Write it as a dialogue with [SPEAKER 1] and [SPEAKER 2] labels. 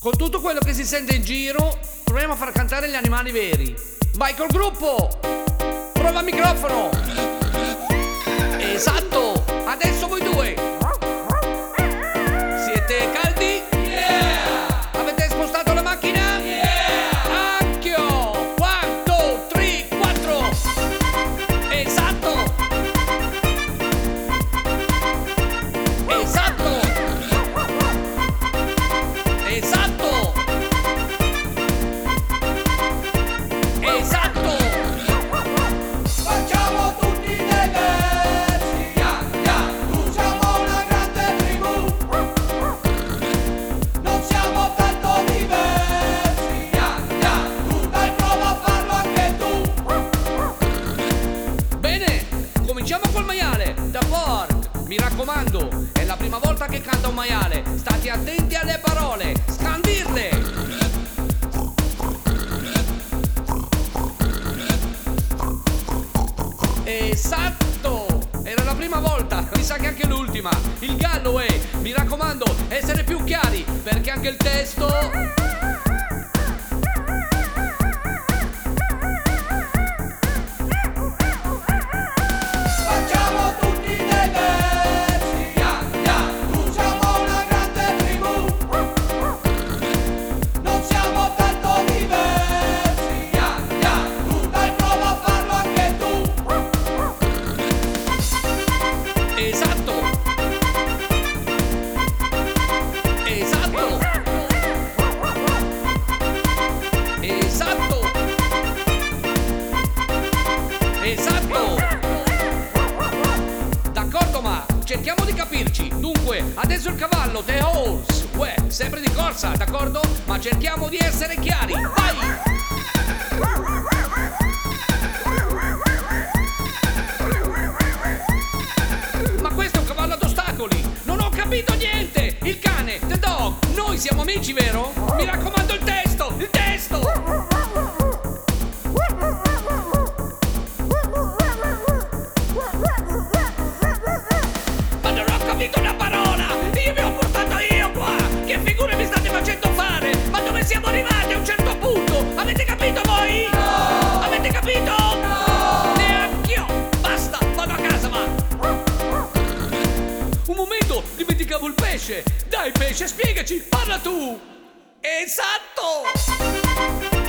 [SPEAKER 1] Con tutto quello che si sente in giro, proviamo a far cantare gli animali veri. Vai col gruppo! Prova il microfono! Esatto! Adesso voi due! Siete caldi?
[SPEAKER 2] Yeah!
[SPEAKER 1] Avete spostato la macchina?
[SPEAKER 2] Yeah!
[SPEAKER 1] Anch'io! 1, 2, 3, 4! Esatto! Esatto! Esatto! Esatto!
[SPEAKER 2] Facciamo tutti dei versi, siamo una grande tribù. Non siamo tanto diversi, dai prova a farlo anche tu.
[SPEAKER 1] Bene, cominciamo col maiale, da porc. Mi raccomando, è la prima volta che canta un maiale. State attenti alle parole, scandirle. Esatto, era la prima volta, mi sa che anche l'ultima. Il gallo è, mi raccomando, essere più chiari, perché anche il testo...
[SPEAKER 2] Facciamo tutti dei versi, siamo una grande tribù. Non siamo tanto diversi, dai prova a farlo anche tu.
[SPEAKER 1] Esatto! Esatto! Esatto! Esatto! D'accordo, ma cerchiamo di capirci. Dunque, adesso il cavallo, the horse. Uè, sempre di corsa, d'accordo? Ma cerchiamo di essere chiari. Vai! Ma questo è un cavallo ad ostacoli! Non ho capito niente! Il cane, the dog, noi siamo amici, vero? Mi raccomando il testo! Il testo! Ma non ho capito una parola! Io vi ho portato io qua! Che figure mi state facendo fare? Ma dove siamo arrivati a un certo punto? Avete capito voi?
[SPEAKER 2] No!
[SPEAKER 1] Avete capito?
[SPEAKER 2] No!
[SPEAKER 1] Neanch'io! Basta, vado a casa, ma... Un momento, dimenticavo il pesce! Dai pesce, spiegaci, parla tu! Esatto!